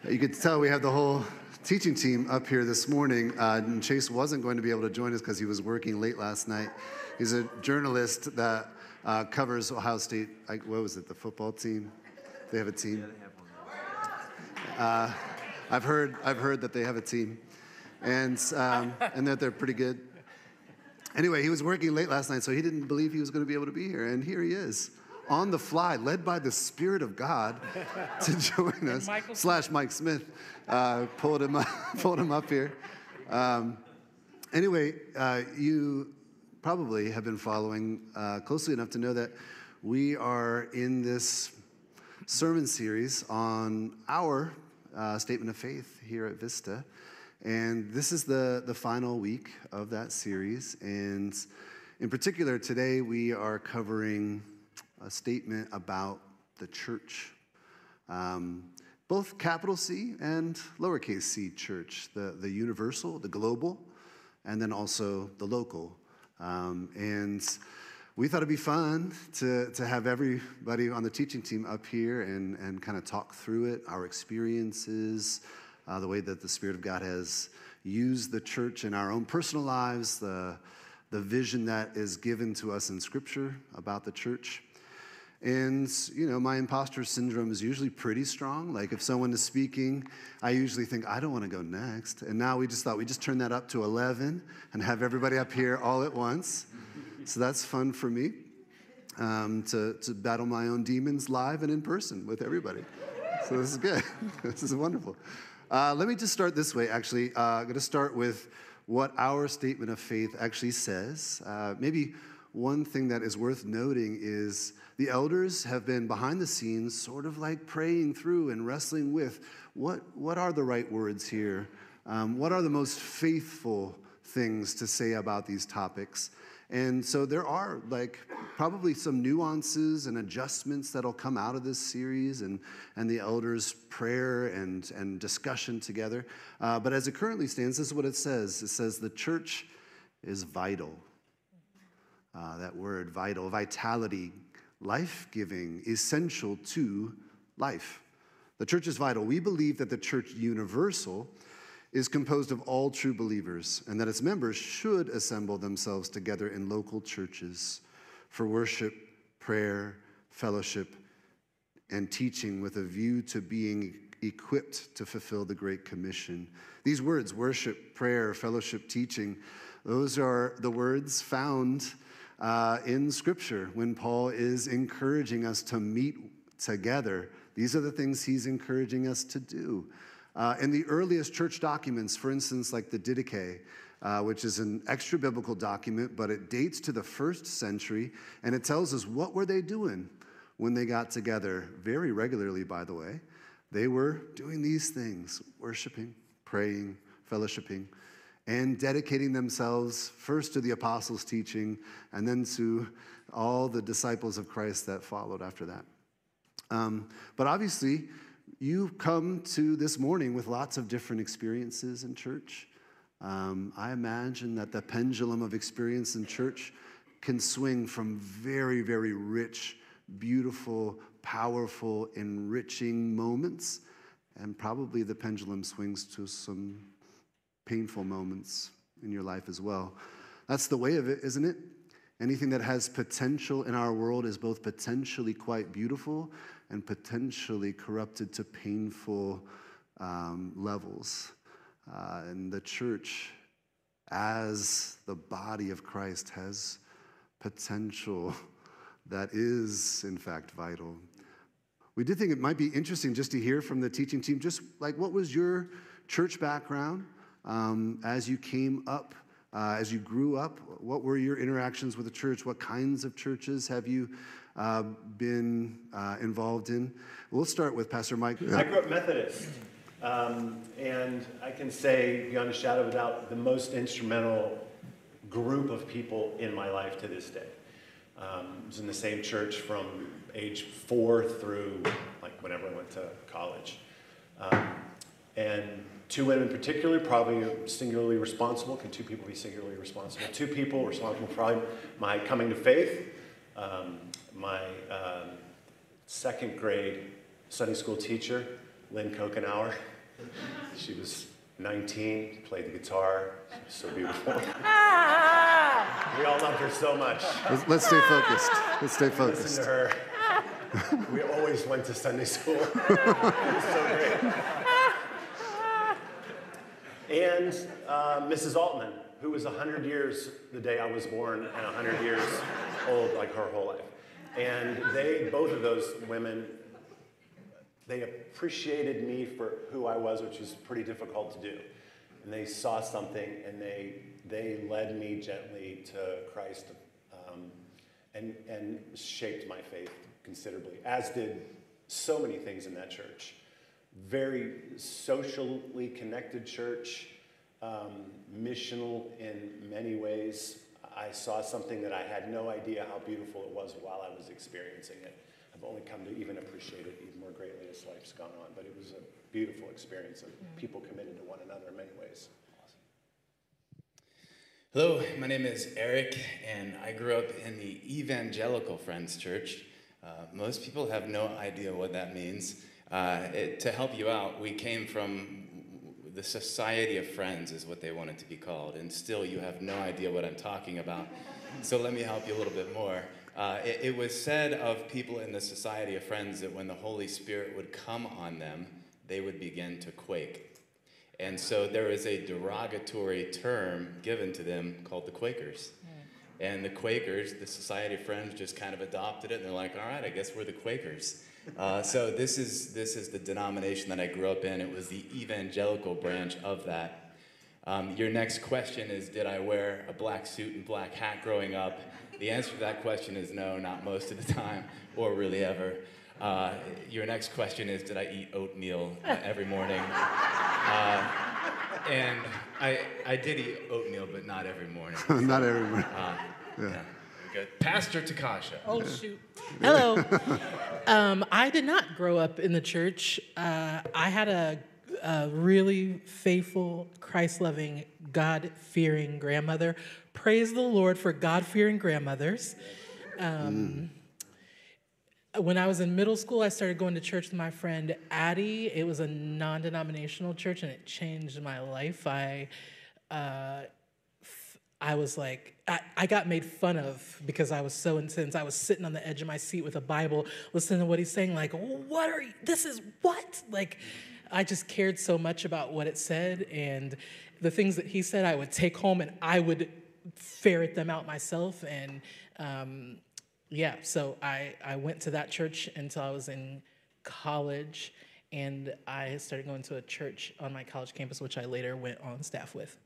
You could tell we have the whole teaching team up here this morning. And Chase wasn't going to be able to join us because he was working late last night. He's a journalist that covers Ohio State. What was it? The football team? They have a team. Yeah, they have one. I've heard that they have a team, and that they're pretty good. Anyway, he was working late last night, so he didn't believe he was going to be able to be here, and here he is, on the fly, led by the Spirit of God to join us. / Mike Smith pulled him up here. Anyway, you probably have been following closely enough to know that we are in this sermon series on our statement of faith here at Vista. And this is the final week of that series. And in particular, today we are covering a statement about the church, both capital C and lowercase c church, the universal, the global, and then also the local. And we thought it'd be fun to have everybody on the teaching team up here and kind of talk through it, our experiences, the way that the Spirit of God has used the church in our own personal lives, the vision that is given to us in Scripture about the church. And, my imposter syndrome is usually pretty strong. Like, if someone is speaking, I usually think, I don't want to go next. And now we just thought we'd just turn that up to 11 and have everybody up here all at once. So that's fun for me, to battle my own demons live and in person with everybody. So this is good. This is wonderful. Let me just start this way, actually. I'm going to start with what our statement of faith actually says. Maybe one thing that is worth noting is the elders have been behind the scenes sort of like praying through and wrestling with what are the right words here? What are the most faithful things to say about these topics? And so there are probably some nuances and adjustments that'll come out of this series and the elders' prayer and discussion together. But as it currently stands, this is what it says. It says the church is vital. That word, vital, vitality, life-giving, essential to life. The church is vital. We believe that the church universal is composed of all true believers, and that its members should assemble themselves together in local churches for worship, prayer, fellowship, and teaching with a view to being equipped to fulfill the Great Commission. These words, worship, prayer, fellowship, teaching, those are the words found in Scripture when Paul is encouraging us to meet together. These are the things he's encouraging us to do. In the earliest church documents, for instance, like the Didache, which is an extra-biblical document, but it dates to the 1st century, and it tells us what were they doing when they got together, very regularly, by the way. They were doing these things, worshiping, praying, fellowshipping, and dedicating themselves first to the apostles' teaching, and then to all the disciples of Christ that followed after that. But obviously, you come to this morning with lots of different experiences in church. I imagine that the pendulum of experience in church can swing from very, very rich, beautiful, powerful, enriching moments, and probably the pendulum swings to some painful moments in your life as well. That's the way of it, isn't it? Anything that has potential in our world is both potentially quite beautiful and potentially corrupted to painful levels. And the church, as the body of Christ, has potential that is, in fact, vital. We did think it might be interesting just to hear from the teaching team, just like what was your church background as you came up, as you grew up? What were your interactions with the church? What kinds of churches have you been involved in? We'll start with Pastor Mike. I grew up Methodist, and I can say beyond a shadow of a doubt, the most instrumental group of people in my life to this day. I was in the same church from age 4 through whenever I went to college. And 2 women in particular, probably singularly responsible. Can 2 people be singularly responsible? 2 people responsible for probably my coming to faith, my 2nd grade Sunday school teacher, Lynn Kokenauer, She was 19, played the guitar. She was so beautiful. We all loved her so much. Let's stay focused. Let's stay focused. Listen to her. We always went to Sunday school. It was so great. And Mrs. Altman, who was 100 years the day I was born and 100 years old, like her whole life. And both of those women, they appreciated me for who I was, which was pretty difficult to do. And they saw something, and they led me gently to Christ, and shaped my faith considerably, as did so many things in that church. Very socially connected church, missional in many ways. I saw something that I had no idea how beautiful it was while I was experiencing it. I've only come to even appreciate it even more greatly as life's gone on, but it was a beautiful experience of people committed to one another in many ways. Hello, my name is Eric, and I grew up in the Evangelical Friends Church. Most people have no idea what that means. To help you out, we came from the Society of Friends is what they wanted to be called, and still you have no idea what I'm talking about. So let me help you a little bit more. It was said of people in the Society of Friends that when the Holy Spirit would come on them, they would begin to quake. And so there is a derogatory term given to them called the Quakers. And the Quakers, the Society of Friends, just kind of adopted it, and they're like, all right, I guess we're the Quakers. So this is the denomination that I grew up in. It was the evangelical branch of that. Your next question is, did I wear a black suit and black hat growing up? The answer to that question is no, not most of the time, or really ever. Your next question is, did I eat oatmeal every morning? And I did eat oatmeal, but not every morning. Not every morning. Yeah. Good. Pastor Takasha. Oh, shoot. Hello. I did not grow up in the church. I had a really faithful, Christ-loving, God-fearing grandmother. Praise the Lord for God-fearing grandmothers. When I was in middle school, I started going to church with my friend Addie. It was a non-denominational church, and it changed my life. I was like, I got made fun of because I was so intense. I was sitting on the edge of my seat with a Bible, listening to what he's saying, like, what are you, this is what? Like, I just cared so much about what it said, and the things that he said I would take home, and I would ferret them out myself, and yeah, so I went to that church until I was in college, and I started going to a church on my college campus, which I later went on staff with.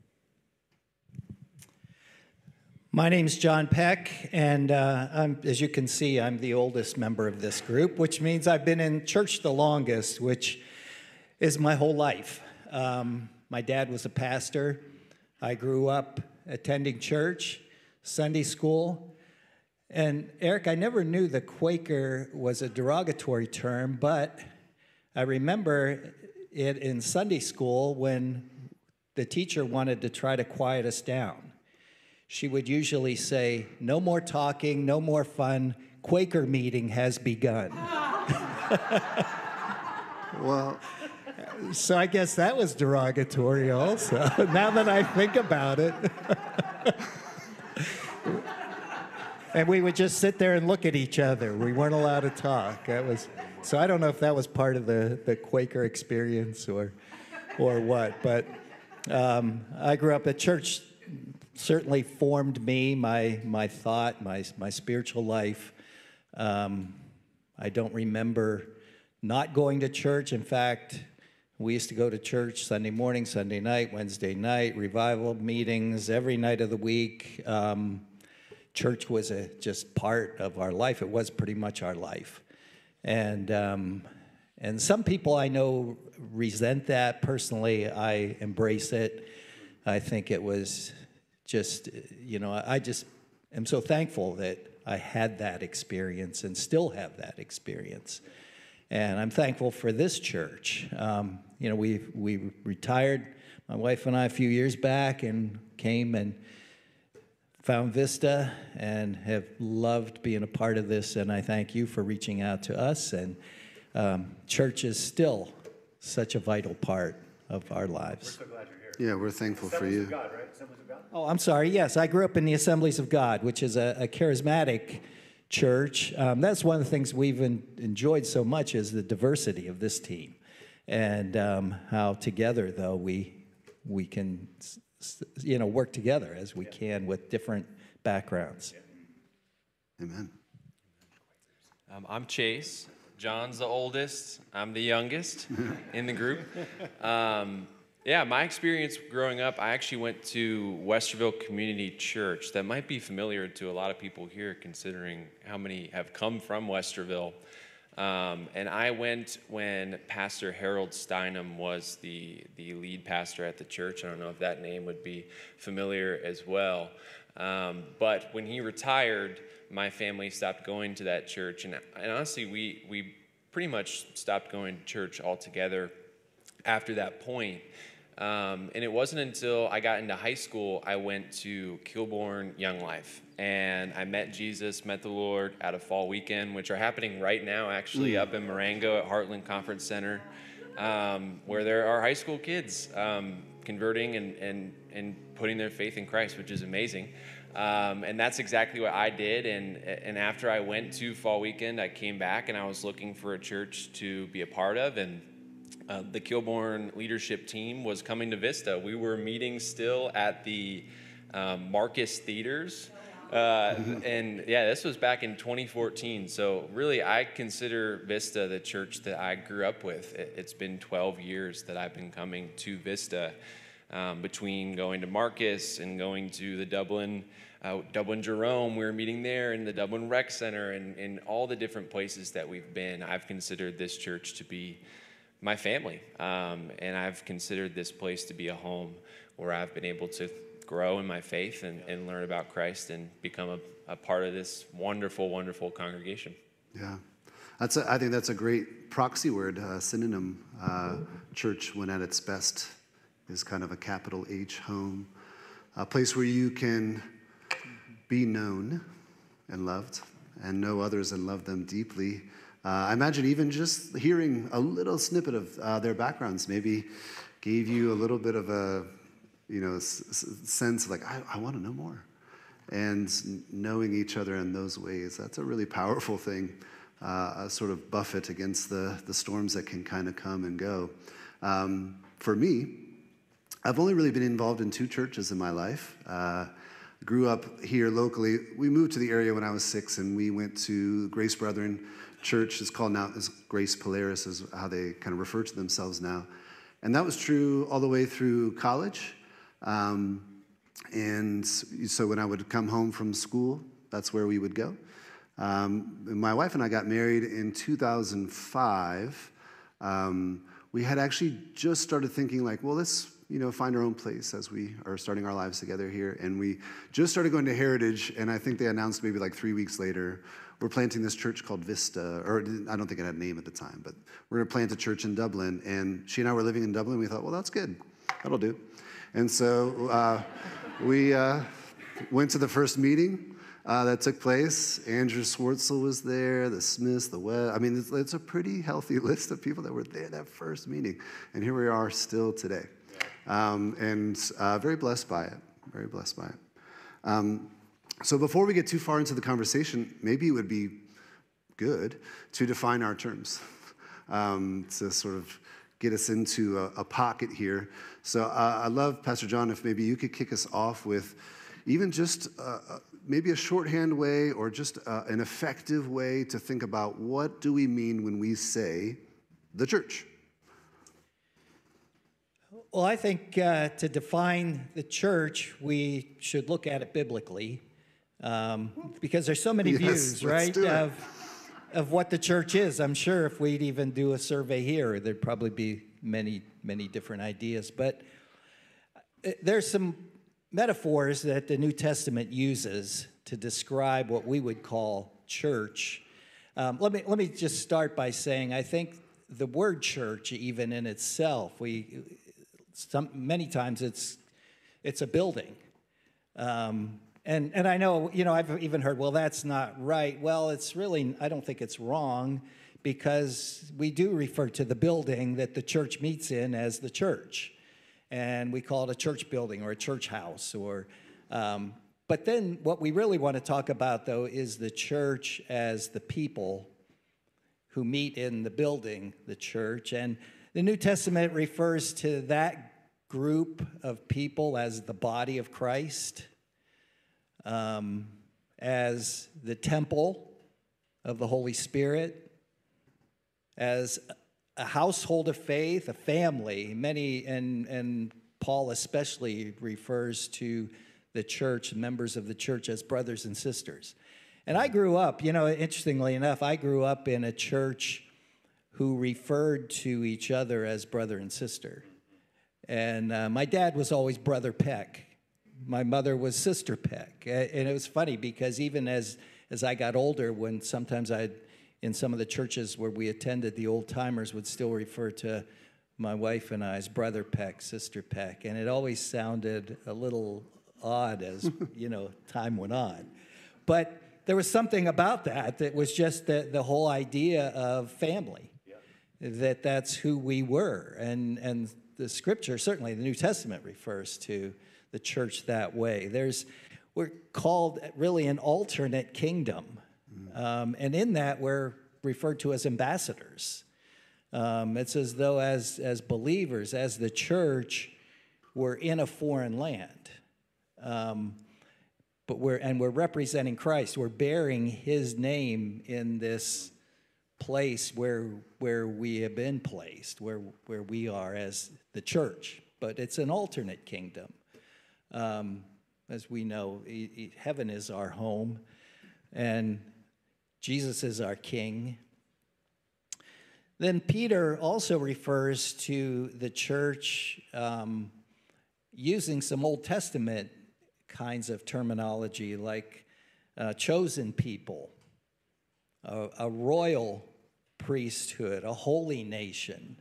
My name's John Peck, and as you can see, I'm the oldest member of this group, which means I've been in church the longest, which is my whole life. My dad was a pastor. I grew up attending church, Sunday school. And Eric, I never knew the Quaker was a derogatory term, but I remember it in Sunday school when the teacher wanted to try to quiet us down. She would usually say, no more talking, no more fun, Quaker meeting has begun. Well, so I guess that was derogatory also, now that I think about it. And we would just sit there and look at each other. We weren't allowed to talk. So I don't know if that was part of the Quaker experience or what. But I grew up at church. Certainly formed me, my thought, my spiritual life. I don't remember not going to church. In fact, we used to go to church Sunday morning, Sunday night, Wednesday night, revival meetings every night of the week. Church was just part of our life. It was pretty much our life. And some people I know resent that. Personally, I embrace it. I think it was just, I just am so thankful that I had that experience and still have that experience. And I'm thankful for this church. We retired, my wife and I, a few years back, and came and found Vista and have loved being a part of this, and I thank you for reaching out to us. And church is still such a vital part of our lives. We're so glad you're here. Yeah, we're thankful for Assemblies you. of God, right? Assemblies of God? Oh, I'm sorry. Yes, I grew up in the Assemblies of God, which is a charismatic church. That's one of the things we've enjoyed so much is the diversity of this team, and how together, though, we can work together as we can with different backgrounds. Amen. I'm Chase. John's the oldest. I'm the youngest in the group. Yeah, my experience growing up, I actually went to Westerville Community Church. That might be familiar to a lot of people here, considering how many have come from Westerville. And I went when Pastor Harold Steinem was the lead pastor at the church. I don't know if that name would be familiar as well. But when he retired, my family stopped going to that church. And honestly, we pretty much stopped going to church altogether after that point. And it wasn't until I got into high school, I went to Kilbourne Young Life. And I met Jesus, met the Lord at a fall weekend, which are happening right now, actually, up in Marengo at Heartland Conference Center, where there are high school kids converting and putting their faith in Christ, which is amazing. And that's exactly what I did. And after I went to fall weekend, I came back and I was looking for a church to be a part of. And the Kilbourne leadership team was coming to Vista. We were meeting still at the Marcus Theaters. And yeah, this was back in 2014. So really, I consider Vista the church that I grew up with. It's been 12 years that I've been coming to Vista, between going to Marcus and going to the Dublin Jerome. We were meeting there in the Dublin Rec Center and all the different places that we've been. I've considered this church to be my family, and I've considered this place to be a home where I've been able to grow in my faith and learn about Christ and become a part of this wonderful, wonderful congregation. Yeah. I think that's a great proxy word, synonym. Church, when at its best, is kind of a capital H home, a place where you can be known and loved and know others and love them deeply. I imagine even just hearing a little snippet of their backgrounds maybe gave you a little bit of a sense like, I want to know more. And knowing each other in those ways, that's a really powerful thing, a sort of buffet against the storms that can kind of come and go. For me, I've only really been involved in 2 churches in my life. Grew up here locally. We moved to the area when I was 6, and we went to Grace Brethren Church. It's called now Grace Polaris is how they kind of refer to themselves now. And that was true all the way through college. And so when I would come home from school, that's where we would go. My wife and I got married in 2005. We had actually just started thinking like, well, let's find our own place as we are starting our lives together here. And we just started going to Heritage, and I think they announced maybe like 3 weeks later, we're planting this church called Vista, or I don't think it had a name at the time, but we're going to plant a church in Dublin. And she and I were living in Dublin. We thought, well, that's good. That'll do. And so we went to the first meeting that took place. Andrew Swartzel was there, the Smiths, the Webb. I mean, it's a pretty healthy list of people that were there that first meeting. And here we are still today. And very blessed by it, very blessed by it. So before we get too far into the conversation, maybe it would be good to define our terms, to sort of get us into a pocket here. So I love, Pastor John, if maybe you could kick us off with even just maybe a shorthand way or just an effective way to think about what do we mean when we say the church? Well, I think to define the church, we should look at it biblically, because there's so many views, right, of what the church is. I'm sure if we'd even do a survey here, there'd probably be many, many different ideas. But there's some metaphors that the New Testament uses to describe what we would call church. Let me just start by saying I think the word church, even in itself, many times it's a building, and I know I've even heard, well, that's not right. Well, it's really, I don't think it's wrong, because we do refer to the building that the church meets in as the church. And we call it a church building or a church house. But then what we really want to talk about, though, is the church as the people who meet in the building, the church. And the New Testament refers to that group of people as the body of Christ, as the temple of the Holy Spirit, as a household of faith, a family. Many, and Paul especially refers to the church, members of the church, as brothers and sisters. And I grew up, interestingly enough, I grew up in a church who referred to each other as brother and sister. And my dad was always Brother Peck. My mother was Sister Peck. And it was funny because even as I got older, when sometimes in some of the churches where we attended, the old timers would still refer to my wife and I as Brother Peck, Sister Peck. And it always sounded a little odd as, time went on. But there was something about that was just the whole idea of family, that's who we were. And the scripture, certainly the New Testament, refers to the church that way. We're called really an alternate kingdom. And in that, we're referred to as ambassadors. It's as though as believers, as the church, we're in a foreign land. But we're representing Christ. We're bearing his name in this place where we have been placed, where we are as the church. But it's an alternate kingdom. As we know, heaven is our home, and Jesus is our king. Then Peter also refers to the church using some Old Testament kinds of terminology, like chosen people, a royal priesthood, a holy nation,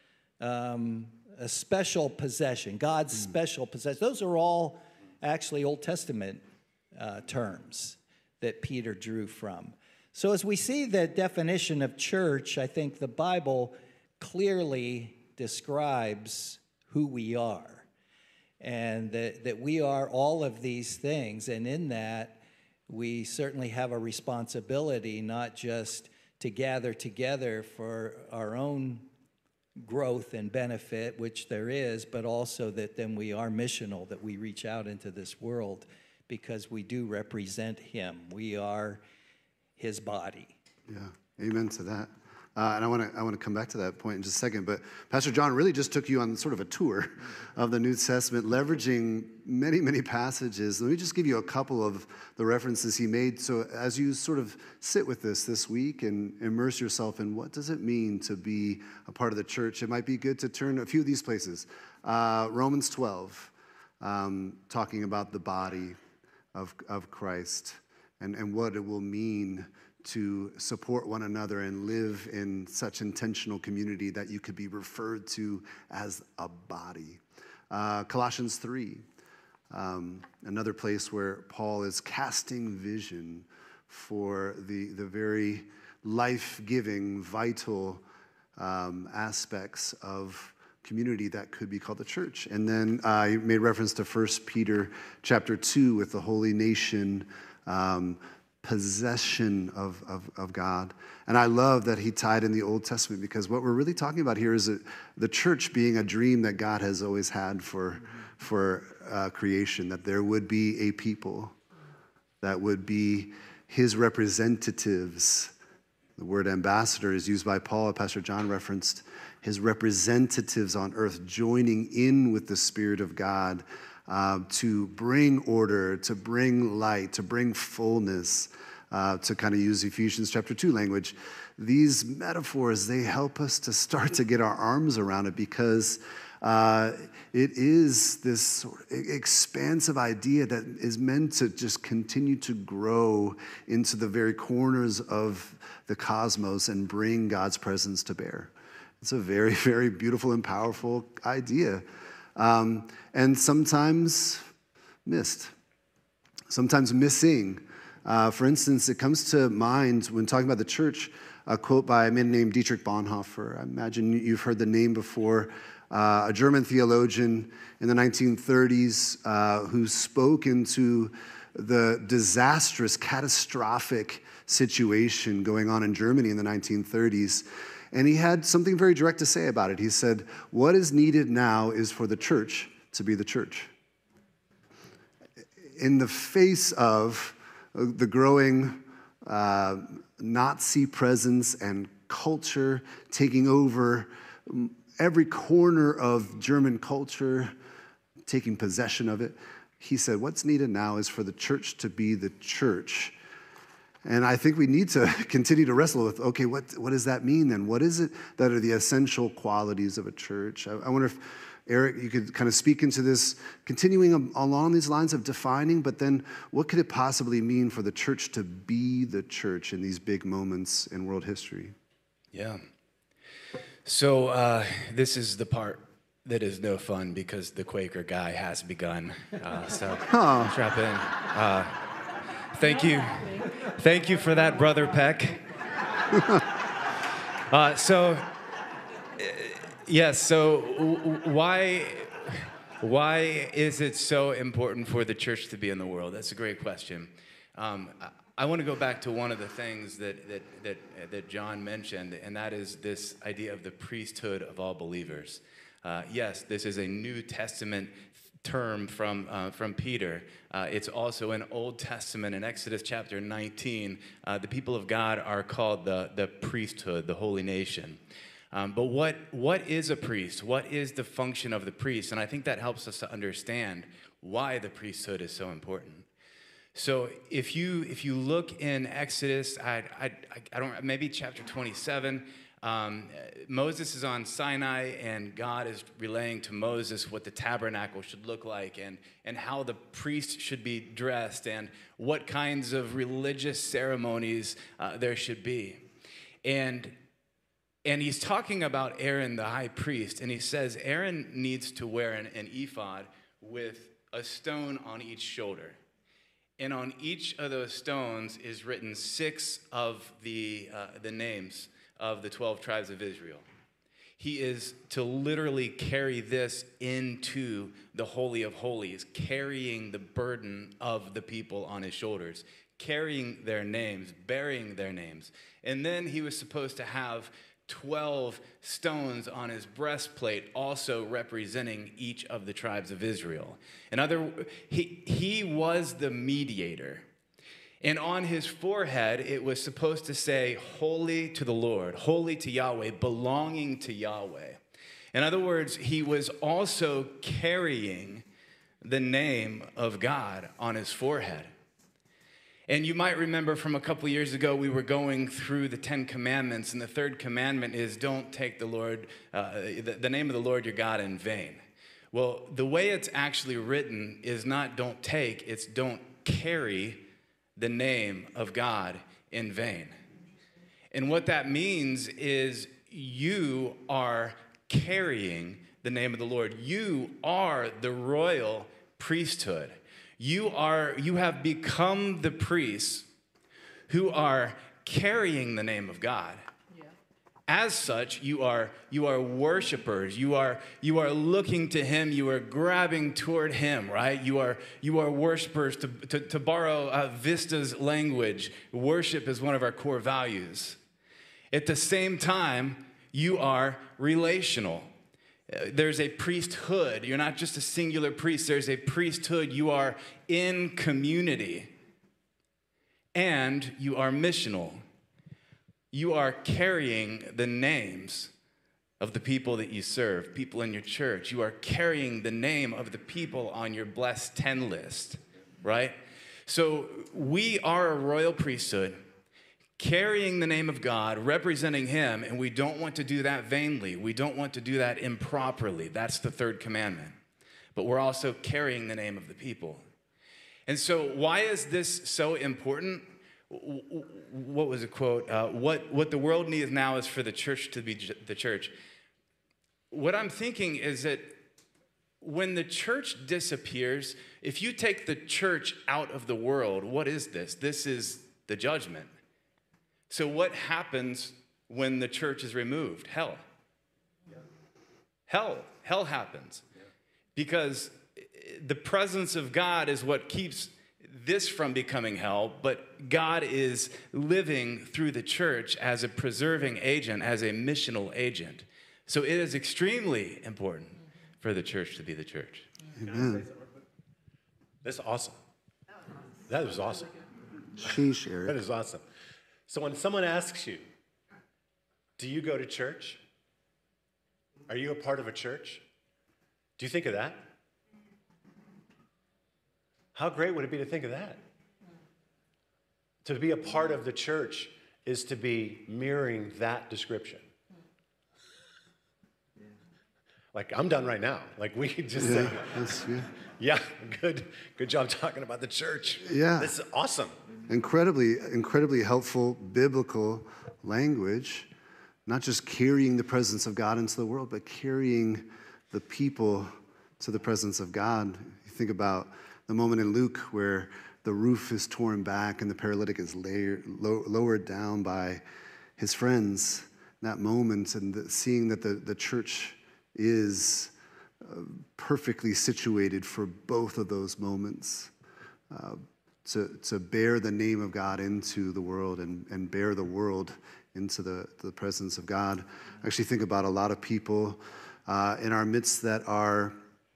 a special possession, God's special possession. Those are all actually Old Testament terms that Peter drew from. So as we see the definition of church, I think the Bible clearly describes who we are, and that we are all of these things. And in that, we certainly have a responsibility not just to gather together for our own growth and benefit, which there is, but also that then we are missional, that we reach out into this world because we do represent him. We are his body. Yeah, amen to that. And I want to come back to that point in just a second. But Pastor John really just took you on sort of a tour of the New Testament, leveraging many, many passages. Let me just give you a couple of the references he made. So as you sort of sit with this week and immerse yourself in what does it mean to be a part of the church, it might be good to turn a few of these places. Romans 12, talking about the body of Christ and what it will mean to support one another and live in such intentional community that you could be referred to as a body. Colossians 3, another place where Paul is casting vision for the very life-giving, vital aspects of community that could be called the church. And then I made reference to 1 Peter chapter 2 with the holy nation, possession of God. And I love that he tied in the Old Testament, because what we're really talking about here is the church being a dream that God has always had for creation, that there would be a people that would be his representatives. The word ambassador is used by Paul, Pastor John referenced, his representatives on earth joining in with the Spirit of God to bring order, to bring light, to bring fullness, to kind of use Ephesians chapter 2 language. These metaphors, they help us to start to get our arms around it, because it is this sort of expansive idea that is meant to just continue to grow into the very corners of the cosmos and bring God's presence to bear. It's a very, very beautiful and powerful idea. And sometimes missed, sometimes missing. For instance, it comes to mind when talking about the church, a quote by a man named Dietrich Bonhoeffer. I imagine you've heard the name before. A German theologian in the 1930s who spoke into the disastrous, catastrophic situation going on in Germany in the 1930s. And he had something very direct to say about it. He said, what is needed now is for the church to be the church. In the face of the growing Nazi presence and culture taking over every corner of German culture, taking possession of it, he said, what's needed now is for the church to be the church. And I think we need to continue to wrestle with, okay, what does that mean then? What is it that are the essential qualities of a church? I wonder if, Eric, you could kind of speak into this, continuing along these lines of defining, but then what could it possibly mean for the church to be the church in these big moments in world history? Yeah. So this is the part that is no fun because the Quaker guy has begun. Strap in. Thank you. Thank you for that, Brother Peck. Why is it so important for the church to be in the world? That's a great question. I want to go back to one of the things that John mentioned, and that is this idea of the priesthood of all believers. Yes, this is a New Testament term from Peter. It's also in Old Testament in Exodus chapter 19. The people of God are called the priesthood, the holy nation. But what is a priest? What is the function of the priest? And I think that helps us to understand why the priesthood is so important. So if you look in Exodus, I don't, maybe chapter 27. Moses is on Sinai, and God is relaying to Moses what the tabernacle should look like and how the priest should be dressed and what kinds of religious ceremonies there should be. And he's talking about Aaron, the high priest, and he says Aaron needs to wear an ephod with a stone on each shoulder. And on each of those stones is written 6 of the names of the 12 tribes of Israel. He is to literally carry this into the Holy of Holies, carrying the burden of the people on his shoulders, carrying their names, bearing their names. And then he was supposed to have 12 stones on his breastplate, also representing each of the tribes of Israel. He was the mediator. And on his forehead, it was supposed to say, holy to the Lord, holy to Yahweh, belonging to Yahweh. In other words, he was also carrying the name of God on his forehead. And you might remember from a couple years ago, we were going through the 10 Commandments, and the third commandment is don't take the Lord, the name of the Lord your God in vain. Well, the way it's actually written is not don't take, it's don't carry the name of God in vain. And what that means is you are carrying the name of the Lord. You are the royal priesthood. You have become the priests who are carrying the name of God. Yeah. As such, you are worshipers. You are looking to him. You are grabbing toward him, right? You are worshipers. To borrow Vista's language, worship is one of our core values. At the same time, you are relational. There's a priesthood. You're not just a singular priest. There's a priesthood. You are in community. And you are missional. You are carrying the names of the people that you serve, people in your church. You are carrying the name of the people on your blessed 10 list, right? So we are a royal priesthood, carrying the name of God, representing him, and we don't want to do that vainly. We don't want to do that improperly. That's the third commandment. But we're also carrying the name of the people. And so why is this so important? What was a quote? What the world needs now is for the church to be the church. What I'm thinking is that when the church disappears, if you take the church out of the world, what is this? This is the judgment. So what happens when the church is removed? Hell. Hell happens. Because the presence of God is what keeps this from becoming hell, but God is living through the church as a preserving agent, as a missional agent. So it is extremely important for the church to be the church. Amen. That's awesome. That was awesome. Sheesh, Eric. That is awesome. So when someone asks you, do you go to church? Are you a part of a church? Do you think of that? How great would it be to think of that? To be a part of the church is to be mirroring that description. Like, I'm done right now. Like, we could just say, yeah, good job talking about the church. Yeah. This is awesome. Incredibly helpful biblical language, not just carrying the presence of God into the world, but carrying the people to the presence of God. You think about the moment in Luke where the roof is torn back and the paralytic is lowered down by his friends. That moment and seeing that the church is perfectly situated for both of those moments, to bear the name of God into the world and bear the world into the presence of God. I actually think about a lot of people in our midst that are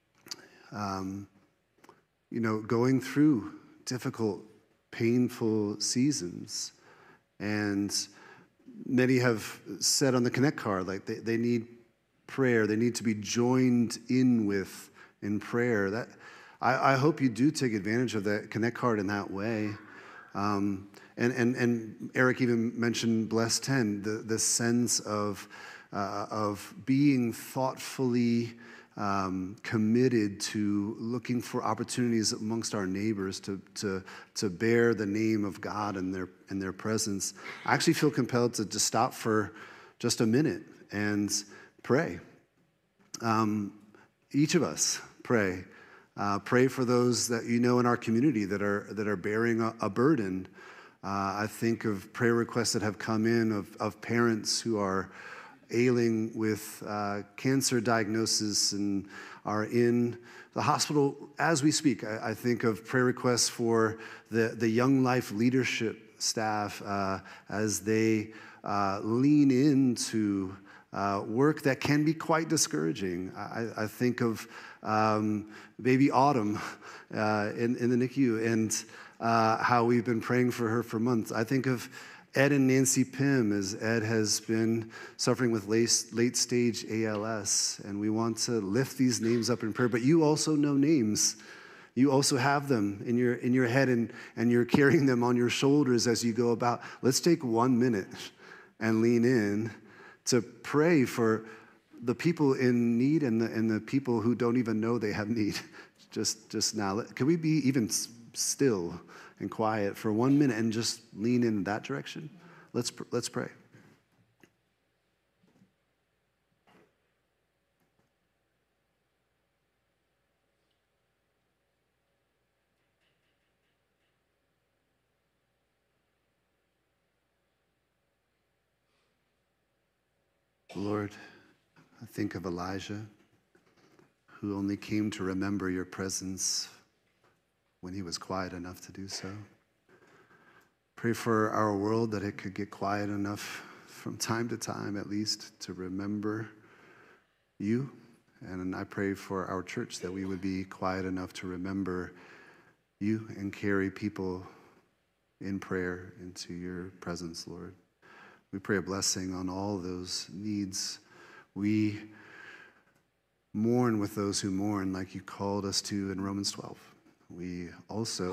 going through difficult, painful seasons. And many have said on the Connect card, like they need prayer. They need to be joined in with in prayer. That I hope you do take advantage of that Connect card in that way. And Eric even mentioned Bless 10, the sense of being thoughtfully committed to looking for opportunities amongst our neighbors to bear the name of God in their presence. I actually feel compelled to just stop for just a minute and pray. Each of us pray. Pray for those that you know in our community that are bearing a burden. I think of prayer requests that have come in of parents who are ailing with cancer diagnosis and are in the hospital as we speak. I think of prayer requests for the Young Life leadership staff as they lean into work that can be quite discouraging. I think of baby Autumn in the NICU and how we've been praying for her for months. I think of Ed and Nancy Pym, as Ed has been suffering with late-stage ALS, and we want to lift these names up in prayer. But you also know names. You also have them in your head, and you're carrying them on your shoulders as you go about. Let's take 1 minute and lean in to pray for the people in need and the people who don't even know they have need. Just now, can we be even still and quiet for 1 minute and just lean in that direction? Let's pray. Lord, I think of Elijah, who only came to remember your presence when he was quiet enough to do so. Pray for our world that it could get quiet enough from time to time, at least, to remember you. And I pray for our church that we would be quiet enough to remember you and carry people in prayer into your presence, Lord. We pray a blessing on all those needs. We mourn with those who mourn, like you called us to in Romans 12. We also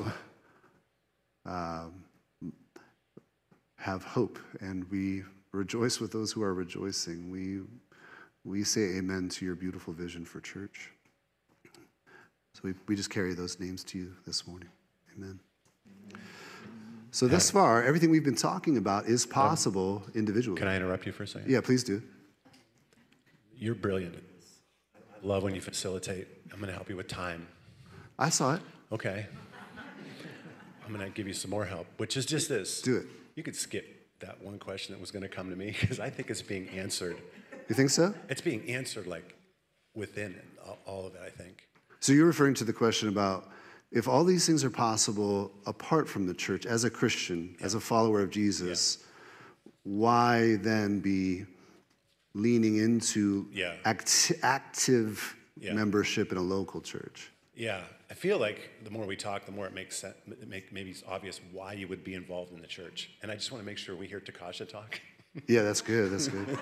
have hope, and we rejoice with those who are rejoicing. We say amen to your beautiful vision for church. So we just carry those names to you this morning. Amen. So thus far, everything we've been talking about is possible individually. Can I interrupt you for a second? Yeah, please do. You're brilliant. I love when you facilitate. I'm going to help you with time. I saw it. Okay. I'm going to give you some more help, which is just this. Do it. You could skip that one question that was going to come to me because I think it's being answered. You think so? It's being answered like within all of it, I think. So you're referring to the question about if all these things are possible apart from the church, as a Christian, as a follower of Jesus, why then be leaning into active membership in a local church? Yeah, I feel like the more we talk, the more it makes sense. Maybe it's obvious why you would be involved in the church. And I just want to make sure we hear Takasha talk. Yeah, that's good. That's good.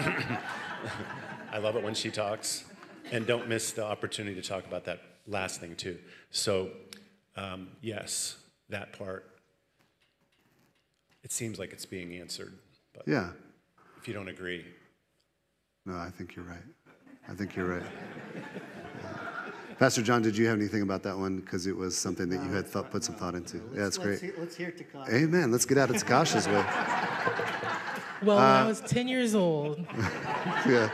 I love it when she talks, and don't miss the opportunity to talk about that last thing too. So, yes, that part. It seems like it's being answered, but Yeah. if you don't agree, No, I think you're right. I think you're right. Pastor John, did you have anything about that one? Because it was something that you had put some thought into. Yeah, that's great. Let's hear Takasha. Amen. Let's get out of Takasha's way. Well, when I was 10 years old, Yeah.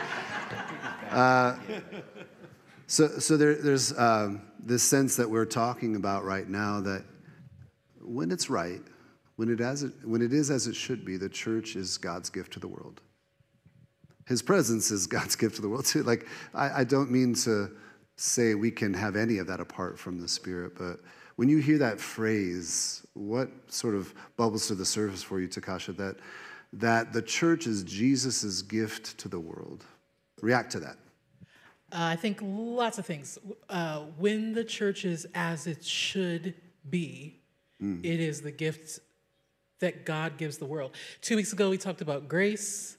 So there's this sense that we're talking about right now that when it's right, when it is as it should be, the church is God's gift to the world. His presence is God's gift to the world too. Like, I don't mean to say we can have any of that apart from the Spirit, but when you hear that phrase, what sort of bubbles to the surface for you, Takasha, that the church is Jesus' gift to the world? React to that. I think lots of things. When the church is as it should be, it is the gift that God gives the world. 2 weeks ago, we talked about grace,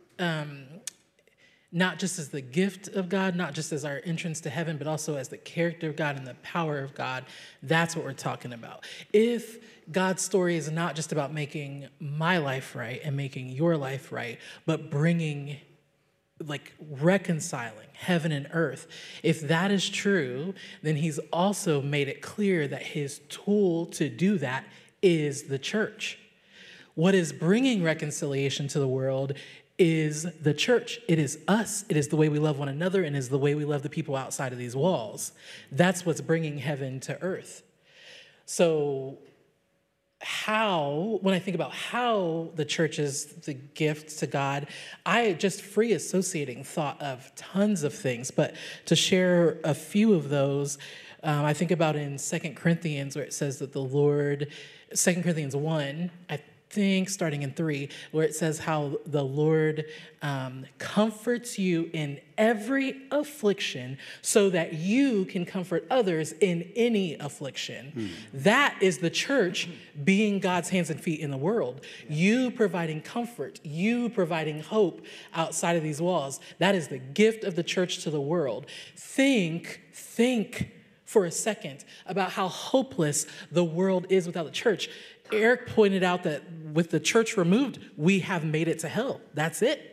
not just as the gift of God, not just as our entrance to heaven, but also as the character of God and the power of God. That's what we're talking about. If God's story is not just about making my life right and making your life right, but bringing, like, reconciling heaven and earth, if that is true, then he's also made it clear that his tool to do that is the church. What is bringing reconciliation to the world is the church. It is us. It is the way we love one another, and is the way we love the people outside of these walls. That's what's bringing heaven to earth. So when I think about how the church is the gift to God, I just free associating thought of tons of things, but to share a few of those, I think about in 2 Corinthians where it says that the Lord, 2 Corinthians 1, I think starting in 3, where it says how the Lord comforts you in every affliction so that you can comfort others in any affliction. That is the church being God's hands and feet in the world. You providing comfort, you providing hope outside of these walls. That is the gift of the church to the world. Think for a second about how hopeless the world is without the church. Eric pointed out that with the church removed, we have made it to hell. That's it.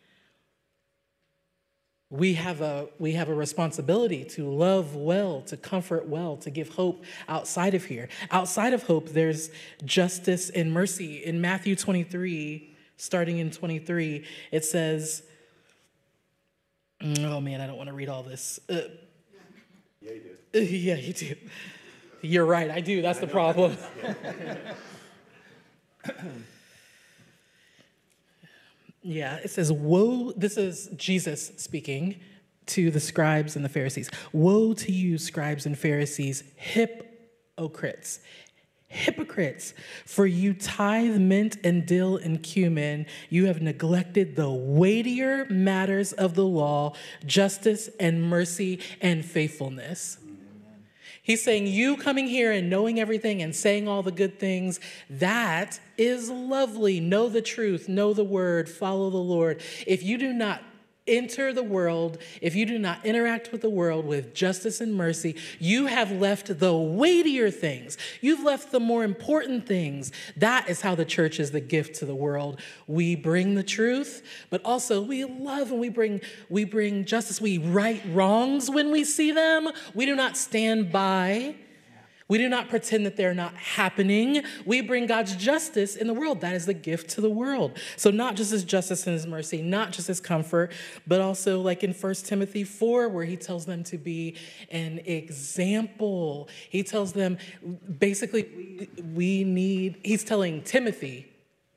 We have a responsibility to love well, to comfort well, to give hope outside of here. Outside of hope, there's justice and mercy. In Matthew 23, starting in 23, it says, oh man, I don't want to read all this. yeah, you do. Yeah, you do. You're right, I do. That's the problem. Yeah, it says, woe, this is Jesus speaking to the scribes and the Pharisees. Woe to you, scribes and Pharisees, hypocrites, for you tithe mint and dill and cumin. You have neglected the weightier matters of the law, justice and mercy and faithfulness. He's saying you coming here and knowing everything and saying all the good things, that is lovely. Know the truth, know the word, follow the Lord. If you do not enter the world, if you do not interact with the world with justice and mercy, you have left the weightier things. You've left the more important things. That is how the church is the gift to the world. We bring the truth, but also we love and we bring justice. We right wrongs when we see them. We do not stand by. We do not pretend that they're not happening. We bring God's justice in the world. That is the gift to the world. So not just his justice and his mercy, not just his comfort, but also like in 1 Timothy 4, where he tells them to be an example. He tells them basically he's telling Timothy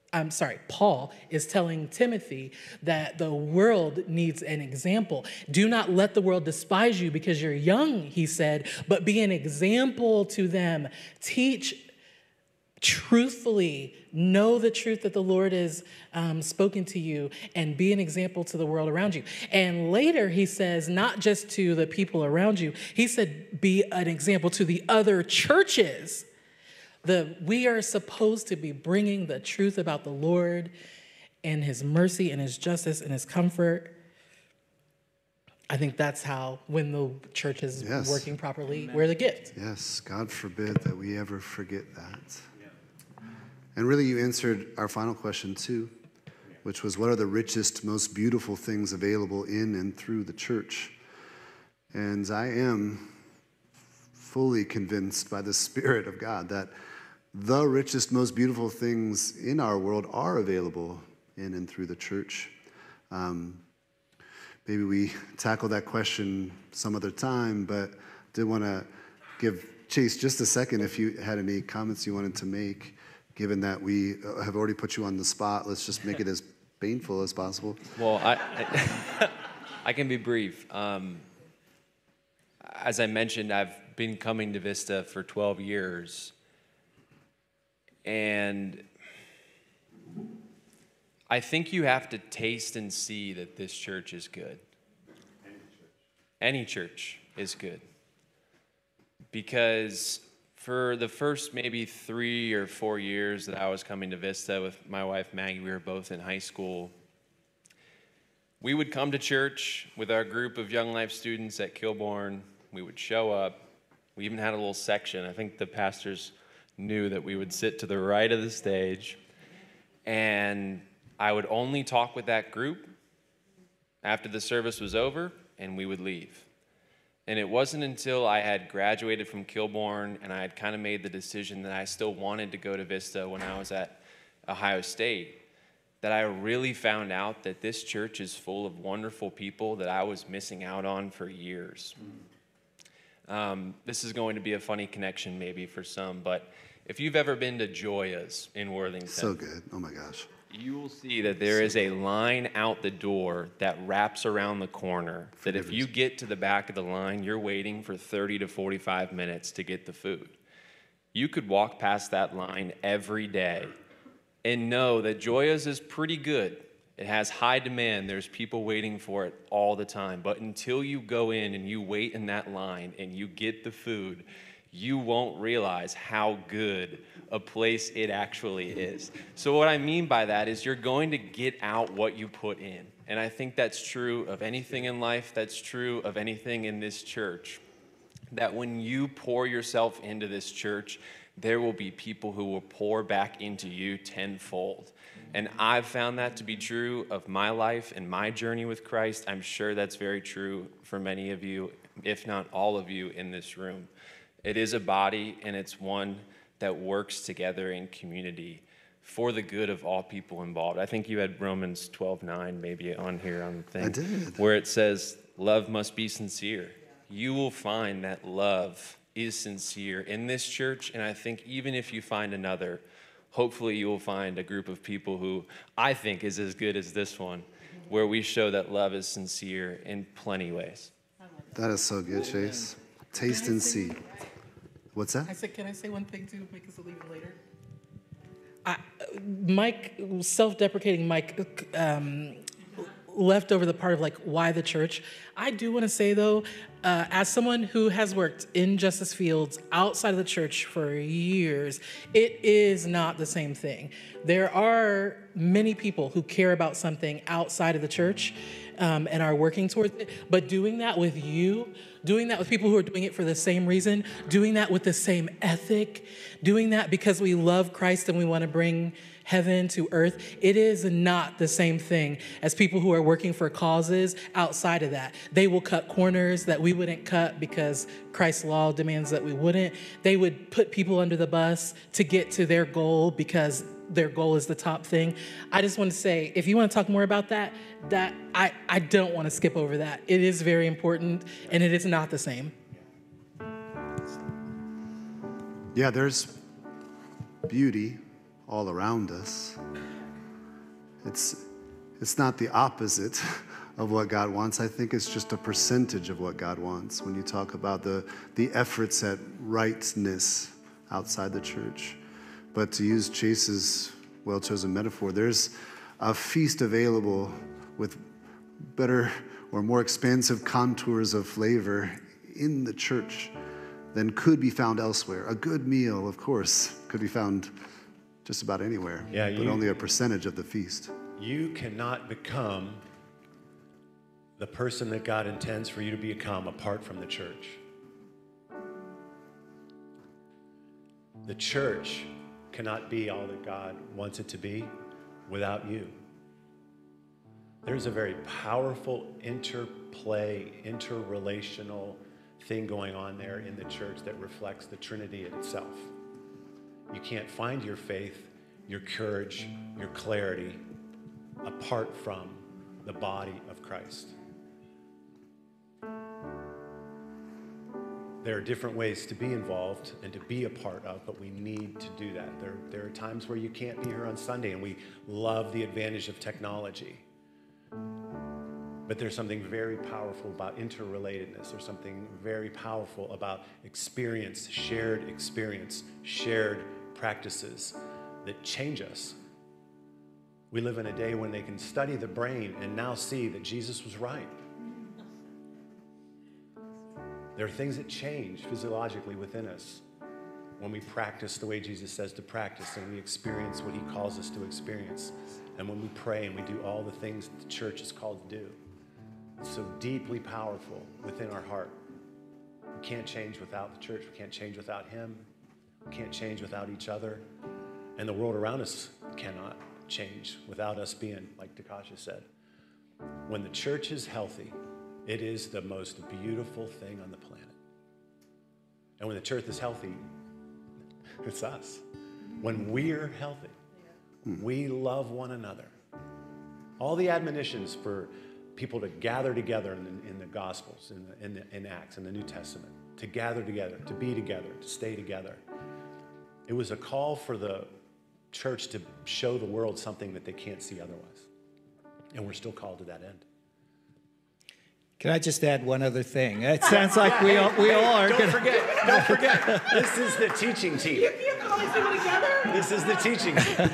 Paul is telling Timothy that the world needs an example. Do not let the world despise you because you're young, he said, but be an example to them. Teach truthfully, know the truth that the Lord has spoken to you, and be an example to the world around you. And later he says, not just to the people around you, he said, be an example to the other churches. We are supposed to be bringing the truth about the Lord and his mercy and his justice and his comfort. I think that's how, when the church is working properly, we're the gift. Yes, God forbid that we ever forget that. And really, you answered our final question too, which was, what are the richest, most beautiful things available in and through the church? And I am fully convinced by the Spirit of God that the richest, most beautiful things in our world are available in and through the church. Maybe we tackle that question some other time, but did want to give Chase just a second if you had any comments you wanted to make, given that we have already put you on the spot. Let's just make it as painful as possible. Well, I can be brief. As I mentioned, I've been coming to Vista for 12 years. And I think you have to taste and see that this church is good. Any church is good. Because for the first maybe 3 or 4 years that I was coming to Vista with my wife Maggie, we were both in high school, we would come to church with our group of Young Life students at Kilbourne. We would show up. We even had a little section. I think the pastors knew that we would sit to the right of the stage, and I would only talk with that group after the service was over, and we would leave. And it wasn't until I had graduated from Kilbourne and I had kind of made the decision that I still wanted to go to Vista when I was at Ohio State that I really found out that this church is full of wonderful people that I was missing out on for years. This is going to be a funny connection maybe for some, but if you've ever been to Joya's in Worthington. So good. Oh my gosh. You will see that there is a line out the door that wraps around the corner, that if you get to the back of the line, you're waiting for 30 to 45 minutes to get the food. You could walk past that line every day and know that Joya's is pretty good. It has high demand. There's people waiting for it all the time. But until you go in and you wait in that line and you get the food, you won't realize how good a place it actually is. So what I mean by that is you're going to get out what you put in. And I think that's true of anything in life. That's true of anything in this church. That when you pour yourself into this church, there will be people who will pour back into you tenfold. And I've found that to be true of my life and my journey with Christ. I'm sure that's very true for many of you, if not all of you in this room. It is a body, and it's one that works together in community for the good of all people involved. I think you had Romans 12:9 maybe on here on the thing. I did. Where it says, love must be sincere. You will find that love is sincere in this church, and I think even if you find another, hopefully you will find a group of people who I think is as good as this one, where we show that love is sincere in plenty ways. That is so good, Chase. Taste and see. What's that? I said, can I say one thing to make us leave it later? Mike, self-deprecating Mike, left over the part of like why the church. I do want to say though, as someone who has worked in Justice Fields outside of the church for years, it is not the same thing. There are many people who care about something outside of the church and are working towards it, but doing that with you, doing that with people who are doing it for the same reason, doing that with the same ethic, doing that because we love Christ and we want to bring heaven to earth, it is not the same thing as people who are working for causes outside of that. They will cut corners that we wouldn't cut because Christ's law demands that we wouldn't. They would put people under the bus to get to their goal because their goal is the top thing. I just want to say, if you want to talk more about that I don't want to skip over that. It is very important, and it is not the same. Yeah, there's beauty all around us, It's not the opposite of what God wants. I think it's just a percentage of what God wants when you talk about the efforts at rightness outside the church. But to use Chase's well-chosen metaphor, there's a feast available with better or more expansive contours of flavor in the church than could be found elsewhere. A good meal, of course, could be found just about anywhere, but only a percentage of the feast. You cannot become the person that God intends for you to become apart from the church. The church cannot be all that God wants it to be without you. There's a very powerful interplay, interrelational thing going on there in the church that reflects the Trinity itself. You can't find your faith, your courage, your clarity apart from the body of Christ. There are different ways to be involved and to be a part of, but we need to do that. There are times where you can't be here on Sunday, and we love the advantage of technology. But there's something very powerful about interrelatedness. There's something very powerful about experience, shared practices that change us. We live in a day when they can study the brain and now see that Jesus was right. There are things that change physiologically within us when we practice the way Jesus says to practice, and we experience what he calls us to experience. And when we pray and we do all the things the church is called to do. It's so deeply powerful within our heart. We can't change without the church. We can't change without him. We can't change without each other. And the world around us cannot change without us being, like Takasha said. When the church is healthy, it is the most beautiful thing on the planet. And when the church is healthy, it's us. When we're healthy, we love one another. All the admonitions for people to gather together in the Gospels, in Acts, in the New Testament, to gather together, to be together, to stay together. It was a call for the church to show the world something that they can't see otherwise. And we're still called to that end. Can I just add one other thing? It sounds like we all are going to... Don't forget, this is the teaching team. You can't call these people together? This is the teaching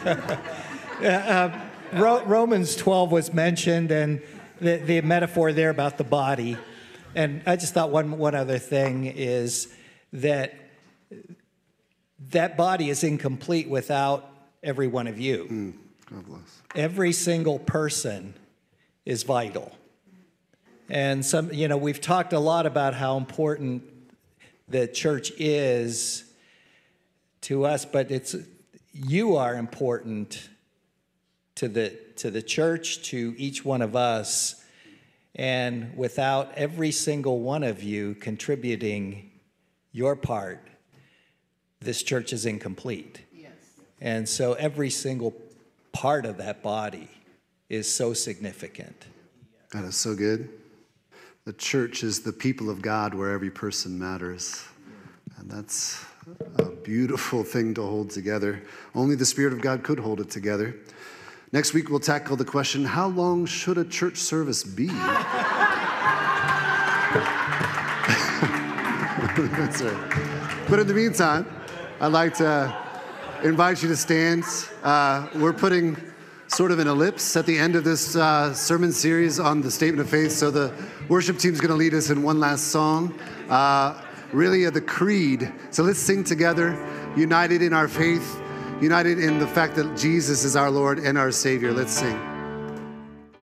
team. Romans 12 was mentioned, and the metaphor there about the body. And I just thought one other thing is that body is incomplete without every one of you. God bless. Every single person is vital. And we've talked a lot about how important the church is to us, but you are important to the church, to each one of us. And without every single one of you contributing your part, this church is incomplete. Yes. And so every single part of that body is so significant. That is so good. The church is the people of God where every person matters. And that's a beautiful thing to hold together. Only the Spirit of God could hold it together. Next week, we'll tackle the question, how long should a church service be? That's right. But in the meantime, I'd like to invite you to stand. We're putting sort of an ellipse at the end of this sermon series on the statement of faith. So the worship team's going to lead us in one last song, really the creed. So let's sing together, united in our faith, united in the fact that Jesus is our Lord and our Savior. Let's sing.